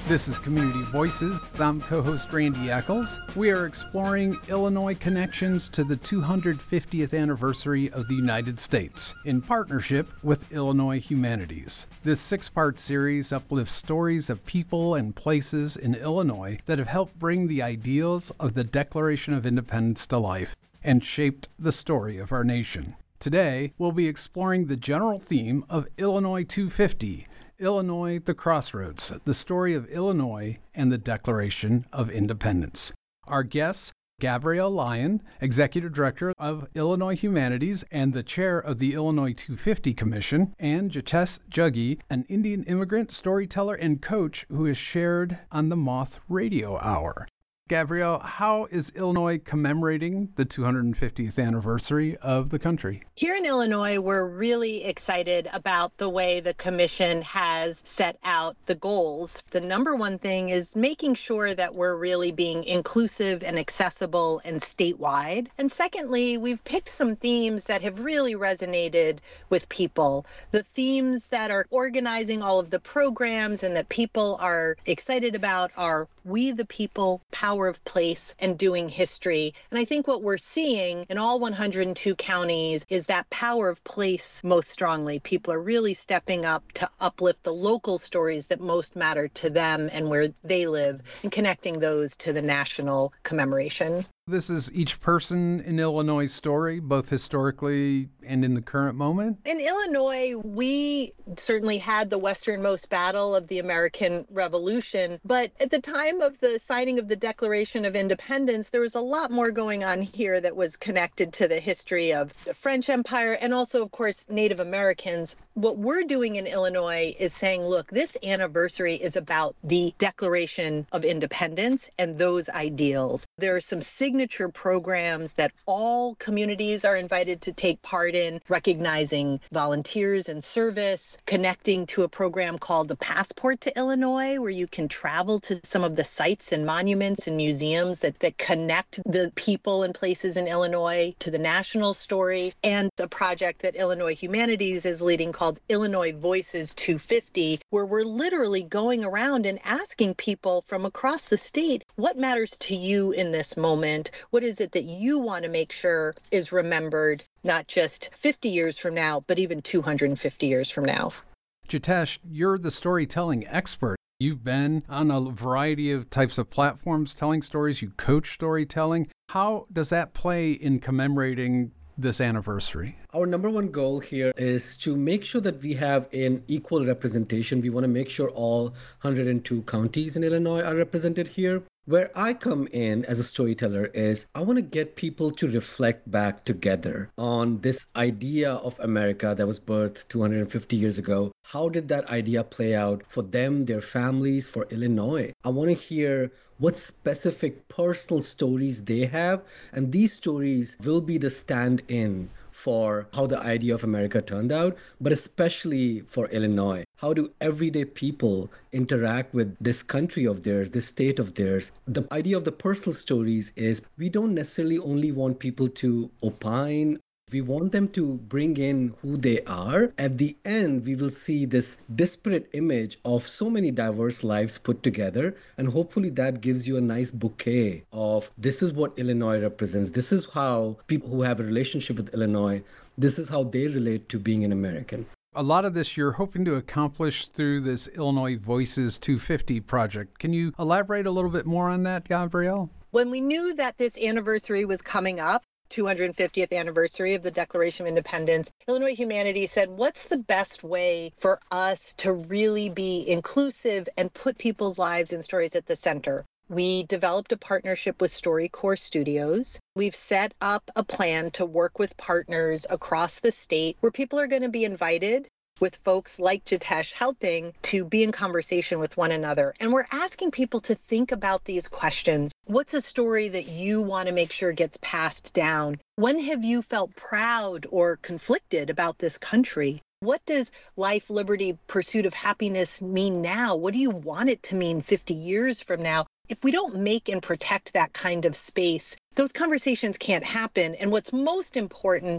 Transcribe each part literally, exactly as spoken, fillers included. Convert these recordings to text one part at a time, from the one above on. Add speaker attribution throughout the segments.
Speaker 1: This is Community Voices. I'm co-host Randy Eccles. We are exploring Illinois connections to the two hundred fiftieth anniversary of the United States in partnership with Illinois Humanities. This six-part series uplifts stories of people and places in Illinois that have helped bring the ideals of the Declaration of Independence to life and shaped the story of our nation. Today, we'll be exploring the general theme of Illinois two fifty, Illinois, the Crossroads, the story of Illinois and the Declaration of Independence. Our guests, Gabrielle Lyon, Executive Director of Illinois Humanities and the Chair of the Illinois two fifty Commission, and Jitesh Juggi, an Indian immigrant, storyteller, and coach who is shared on the Moth Radio Hour. Gabrielle, how is Illinois commemorating the two hundred fiftieth anniversary of the country?
Speaker 2: Here in Illinois, we're really excited about the way the commission has set out the goals. The number one thing is making sure that we're really being inclusive and accessible and statewide. And secondly, we've picked some themes that have really resonated with people. The themes that are organizing all of the programs and that people are excited about are We the People, Power of Place, and Doing History. And I think what we're seeing in all one hundred two counties is that power of place most strongly. People are really stepping up to uplift the local stories that most matter to them and where they live, and connecting those to the national commemoration.
Speaker 1: This is each person in Illinois' story, both historically and in the current moment?
Speaker 2: In Illinois, we certainly had the westernmost battle of the American Revolution, but at the time of the signing of the Declaration of Independence, there was a lot more going on here that was connected to the history of the French Empire and also, of course, Native Americans. What we're doing in Illinois is saying, look, this anniversary is about the Declaration of Independence and those ideals. There are some signature programs that all communities are invited to take part in, recognizing volunteers and service, connecting to a program called the Passport to Illinois, where you can travel to some of the sites and monuments and museums that, that connect the people and places in Illinois to the national story, and the project that Illinois Humanities is leading called Illinois Voices two fifty, where we're literally going around and asking people from across the state, what matters to you in this moment? What is it that you want to make sure is remembered, not just fifty years from now, but even two hundred fifty years from now?
Speaker 1: Jitesh, you're the storytelling expert. You've been on a variety of types of platforms telling stories. You coach storytelling. How does that play in commemorating this anniversary?
Speaker 3: Our number one goal here is to make sure that we have an equal representation. We want to make sure all one hundred two counties in Illinois are represented here. Where I come in as a storyteller is I want to get people to reflect back together on this idea of America that was birthed two hundred fifty years ago. How did that idea play out for them, their families, for Illinois? I want to hear what specific personal stories they have, and these stories will be the stand-in for how the idea of America turned out, but especially for Illinois. How do everyday people interact with this country of theirs, this state of theirs? The idea of the personal stories is we don't necessarily only want people to opine. We want them to bring in who they are. At the end, we will see this disparate image of so many diverse lives put together. And hopefully that gives you a nice bouquet of this is what Illinois represents. This is how people who have a relationship with Illinois, this is how they relate to being an American.
Speaker 1: A lot of this you're hoping to accomplish through this Illinois Voices two fifty project. Can you elaborate a little bit more on that, Gabrielle?
Speaker 2: When we knew that this anniversary was coming up, two hundred fiftieth anniversary of the Declaration of Independence, Illinois Humanities said, what's the best way for us to really be inclusive and put people's lives and stories at the center? We developed a partnership with StoryCorps Studios. We've set up a plan to work with partners across the state where people are going to be invited, with folks like Jitesh helping to be in conversation with one another. And we're asking people to think about these questions. What's a story that you want to make sure gets passed down? When have you felt proud or conflicted about this country? What does life, liberty, pursuit of happiness mean now? What do you want it to mean fifty years from now? If we don't make and protect that kind of space, those conversations can't happen. And what's most important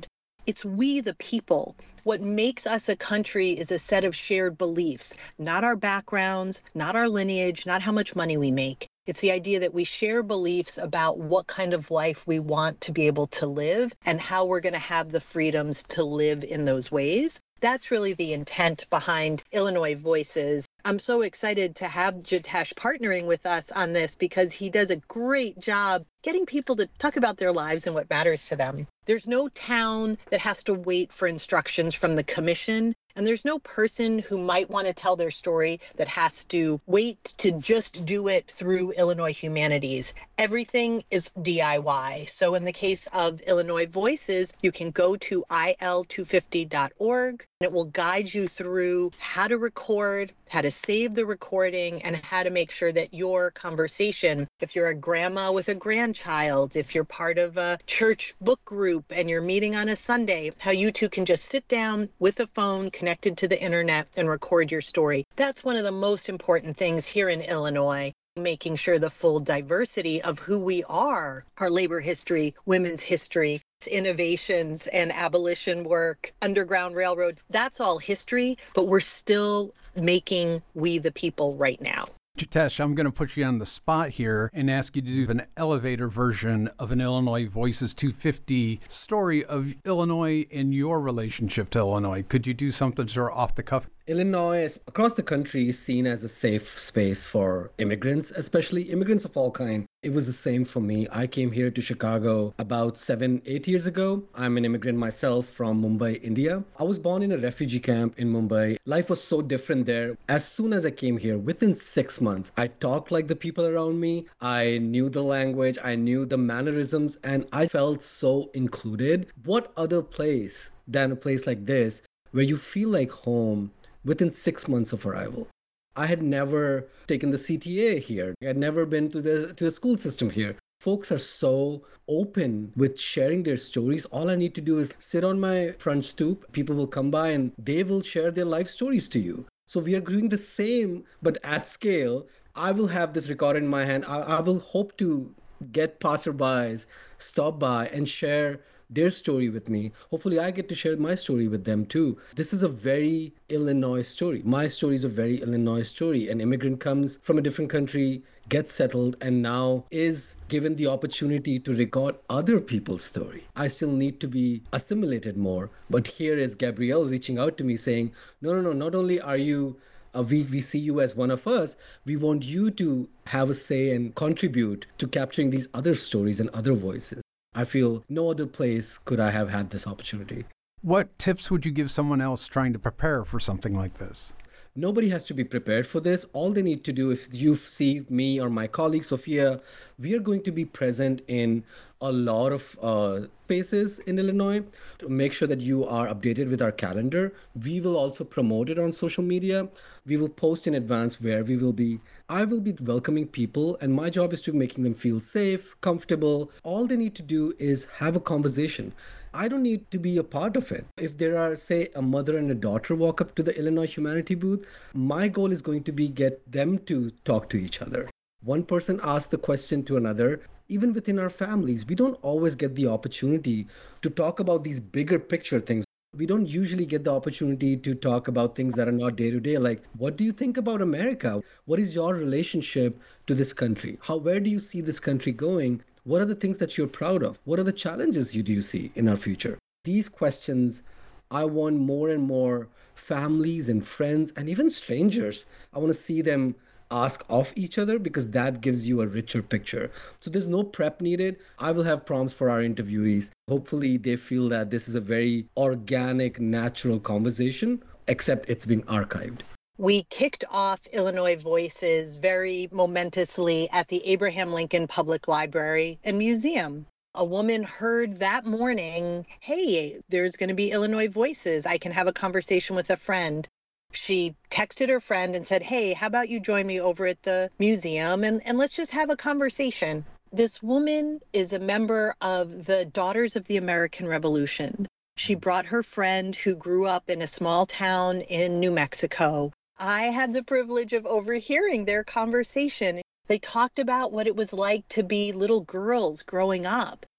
Speaker 2: It's we the people. What makes us a country is a set of shared beliefs, not our backgrounds, not our lineage, not how much money we make. It's the idea that we share beliefs about what kind of life we want to be able to live and how we're going to have the freedoms to live in those ways. That's really the intent behind Illinois Voices. I'm so excited to have Jitesh partnering with us on this because he does a great job getting people to talk about their lives and what matters to them. There's no town that has to wait for instructions from the commission, and there's no person who might want to tell their story that has to wait to just do it through Illinois Humanities. Everything is D I Y. So in the case of Illinois Voices, you can go to I L two fifty dot org, and it will guide you through how to record, how to save the recording, and how to make sure that your conversation, if you're a grandma with a grandchild, if you're part of a church book group and you're meeting on a Sunday, how you two can just sit down with a phone connected to the internet and record your story. That's one of the most important things here in Illinois, making sure the full diversity of who we are, our labor history, women's history, innovations and abolition work, Underground Railroad, that's all history, but we're still making we the people right now.
Speaker 1: Jitesh, I'm going to put you on the spot here and ask you to do an elevator version of an Illinois Voices two fifty story of Illinois and your relationship to Illinois. Could you do something sort of off the cuff?
Speaker 3: Illinois, is, across the country, is seen as a safe space for immigrants, especially immigrants of all kinds. It was the same for me. I came here to Chicago about seven, eight years ago. I'm an immigrant myself from Mumbai, India. I was born in a refugee camp in Mumbai. Life was so different there. As soon as I came here, within six months, I talked like the people around me. I knew the language, I knew the mannerisms, and I felt so included. What other place than a place like this where you feel like home within six months of arrival? I had never taken the C T A here. I had never been to the to the school system here. Folks are so open with sharing their stories. All I need to do is sit on my front stoop. People will come by and they will share their life stories to you. So we are doing the same, but at scale. I will have this recorder in my hand. I, I will hope to get passerbys stop by and share their story with me. Hopefully I get to share my story with them too. This is a very Illinois story. My story is a very Illinois story. An immigrant comes from a different country, gets settled, and now is given the opportunity to record other people's story. I still need to be assimilated more. But here is Gabrielle reaching out to me saying, no, no, no, not only are you Uh, we, we see you as one of us, we want you to have a say and contribute to capturing these other stories and other voices. I feel no other place could I have had this opportunity.
Speaker 1: What tips would you give someone else trying to prepare for something like this?
Speaker 3: Nobody has to be prepared for this. All they need to do, if you see me or my colleague Sophia, we are going to be present in a lot of uh, spaces in Illinois to make sure that you are updated with our calendar. We will also promote it on social media. We will post in advance where we will be. I will be welcoming people, and my job is to making them feel safe, comfortable. All they need to do is have a conversation. I don't need to be a part of it. If there are, say, a mother and a daughter walk up to the Illinois Humanity booth, my goal is going to be get them to talk to each other. One person asks the question to another. Even within our families, we don't always get the opportunity to talk about these bigger picture things. We don't usually get the opportunity to talk about things that are not day to day, like, what do you think about America? What is your relationship to this country? How, where do you see this country going? What are the things that you're proud of? What are the challenges you do see in our future? These questions, I want more and more families and friends and even strangers. I want to see them ask of each other because that gives you a richer picture. So there's no prep needed. I will have prompts for our interviewees. Hopefully they feel that this is a very organic, natural conversation, except it's being archived.
Speaker 2: We kicked off Illinois Voices very momentously at the Abraham Lincoln Public Library and Museum. A woman heard that morning, hey, there's going to be Illinois Voices. I can have a conversation with a friend. She texted her friend and said, hey, how about you join me over at the museum and, and let's just have a conversation. This woman is a member of the Daughters of the American Revolution. She brought her friend who grew up in a small town in New Mexico. I had the privilege of overhearing their conversation. They talked about what it was like to be little girls growing up.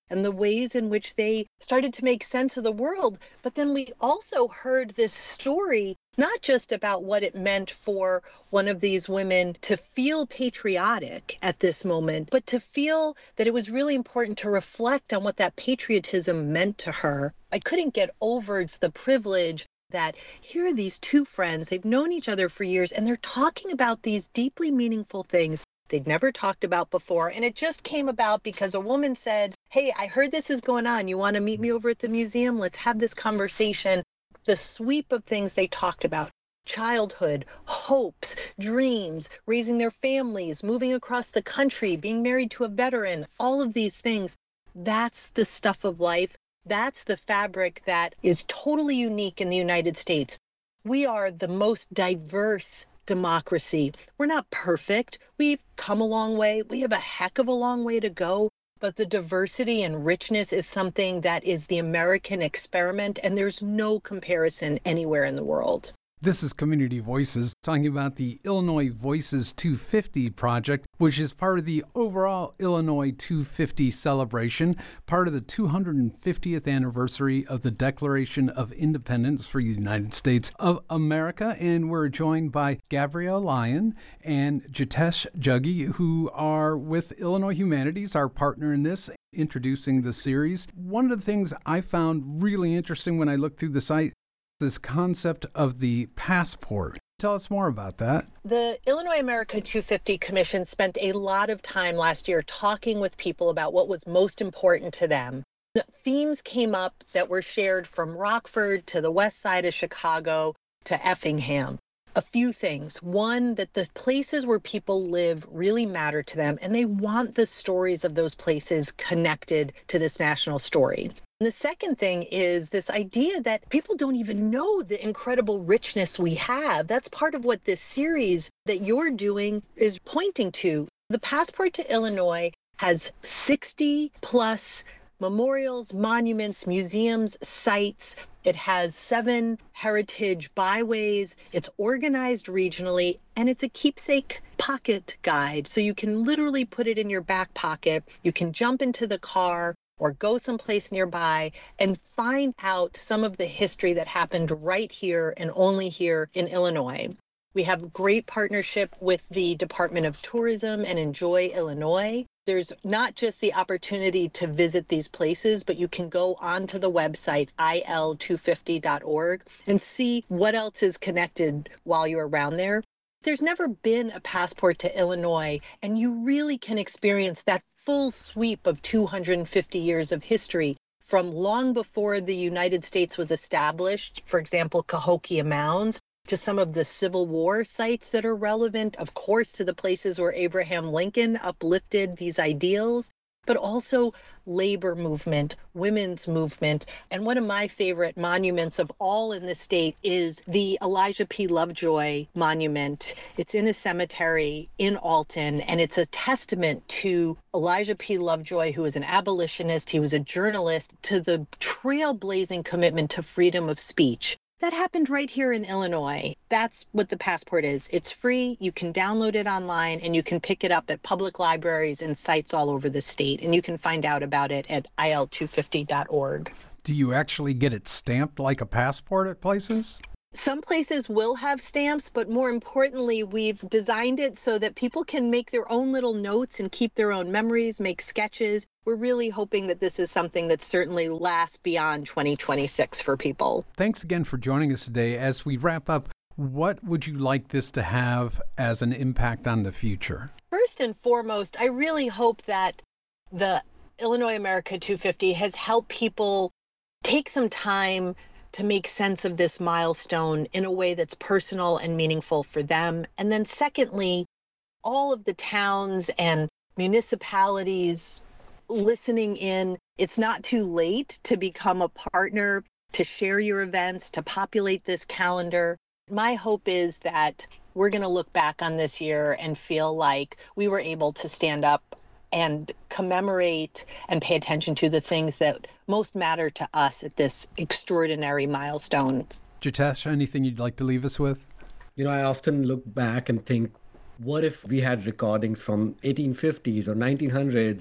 Speaker 2: and the ways in which they started to make sense of the world. But then we also heard this story, not just about what it meant for one of these women to feel patriotic at this moment, but to feel that it was really important to reflect on what that patriotism meant to her. I couldn't get over the privilege that here are these two friends, they've known each other for years, and they're talking about these deeply meaningful things they'd never talked about before. And it just came about because a woman said, hey, I heard this is going on. You want to meet me over at the museum? Let's have this conversation. The sweep of things they talked about: childhood, hopes, dreams, raising their families, moving across the country, being married to a veteran, all of these things. That's the stuff of life. That's the fabric that is totally unique in the United States. We are the most diverse democracy. We're not perfect. We've come a long way. We have a heck of a long way to go. But the diversity and richness is something that is the American experiment, and there's no comparison anywhere in the world.
Speaker 1: This is Community Voices, talking about the Illinois Voices two fifty project, which is part of the overall Illinois two fifty celebration, part of the two hundred fiftieth anniversary of the Declaration of Independence for the United States of America. And we're joined by Gabrielle Lyon and Jitesh Juggi, who are with Illinois Humanities, our partner in this, introducing the series. One of the things I found really interesting when I looked through the site, this concept of the passport. Tell us more about that.
Speaker 2: The Illinois America two fifty Commission spent a lot of time last year talking with people about what was most important to them. Themes came up that were shared from Rockford to the west side of Chicago to Effingham. A few things. One, that the places where people live really matter to them, and they want the stories of those places connected to this national story. And the second thing is this idea that people don't even know the incredible richness we have. That's part of what this series that you're doing is pointing to. The Passport to Illinois has sixty plus memorials, monuments, museums, sites. It has seven heritage byways. It's organized regionally, and it's a keepsake pocket guide. So you can literally put it in your back pocket. You can jump into the car or go someplace nearby and find out some of the history that happened right here and only here in Illinois. We have great partnership with the Department of Tourism and Enjoy Illinois. There's not just the opportunity to visit these places, but you can go onto the website I L two fifty dot org and see what else is connected while you're around there. There's never been a passport to Illinois, and you really can experience that full sweep of two hundred fifty years of history from long before the United States was established, for example, Cahokia Mounds, to some of the Civil War sites that are relevant, of course, to the places where Abraham Lincoln uplifted these ideals, but also labor movement, women's movement. And one of my favorite monuments of all in the state is the Elijah P. Lovejoy Monument. It's in a cemetery in Alton, and it's a testament to Elijah P. Lovejoy, who was an abolitionist, he was a journalist, to the trailblazing commitment to freedom of speech. That happened right here in Illinois. That's what the passport is. It's free. You can download it online, and you can pick it up at public libraries and sites all over the state. And you can find out about it at I L two fifty dot org.
Speaker 1: Do you actually get it stamped like a passport at places?
Speaker 2: Some places will have stamps, but more importantly, we've designed it so that people can make their own little notes and keep their own memories, make sketches. We're really hoping that this is something that certainly lasts beyond twenty twenty-six for people.
Speaker 1: Thanks again for joining us today. As we wrap up, what would you like this to have as an impact on the future?
Speaker 2: First and foremost, I really hope that the Illinois America two fifty has helped people take some time to make sense of this milestone in a way that's personal and meaningful for them. And then secondly, all of the towns and municipalities listening in, it's not too late to become a partner, to share your events, to populate this calendar. My hope is that we're going to look back on this year and feel like we were able to stand up and commemorate and pay attention to the things that most matter to us at this extraordinary milestone.
Speaker 1: Jitesh, anything you'd like to leave us with?
Speaker 3: You know, I often look back and think, what if we had recordings from eighteen fifties or nineteen hundreds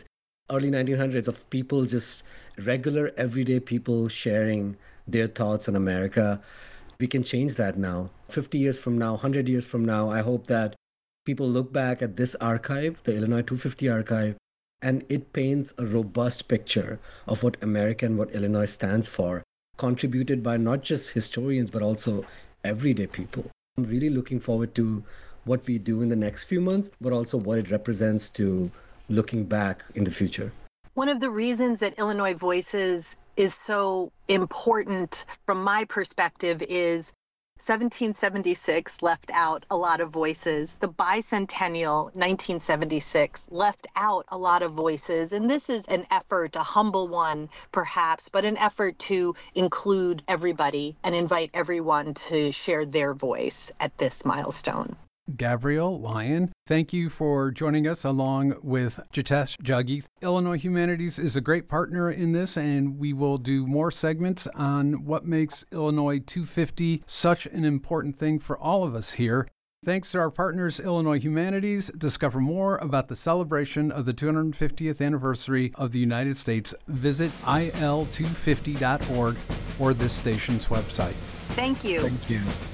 Speaker 3: early nineteen hundreds of people, just regular, everyday people sharing their thoughts on America. We can change that now. fifty years from now, one hundred years from now, I hope that people look back at this archive, the Illinois two fifty archive, and it paints a robust picture of what America and what Illinois stands for, contributed by not just historians, but also everyday people. I'm really looking forward to what we do in the next few months, but also what it represents to looking back in the future.
Speaker 2: One of the reasons that Illinois Voices is so important from my perspective is seventeen seventy-six left out a lot of voices. The bicentennial nineteen seventy-six left out a lot of voices. And this is an effort, a humble one perhaps, but an effort to include everybody and invite everyone to share their voice at this milestone.
Speaker 1: Gabrielle Lyon, thank you for joining us along with Jitesh Jaggi. Illinois Humanities is a great partner in this, and we will do more segments on what makes Illinois two fifty such an important thing for all of us here. Thanks to our partners, Illinois Humanities. Discover more about the celebration of the two hundred fiftieth anniversary of the United States. Visit I L two fifty dot org or this station's website.
Speaker 2: Thank you.
Speaker 1: Thank you.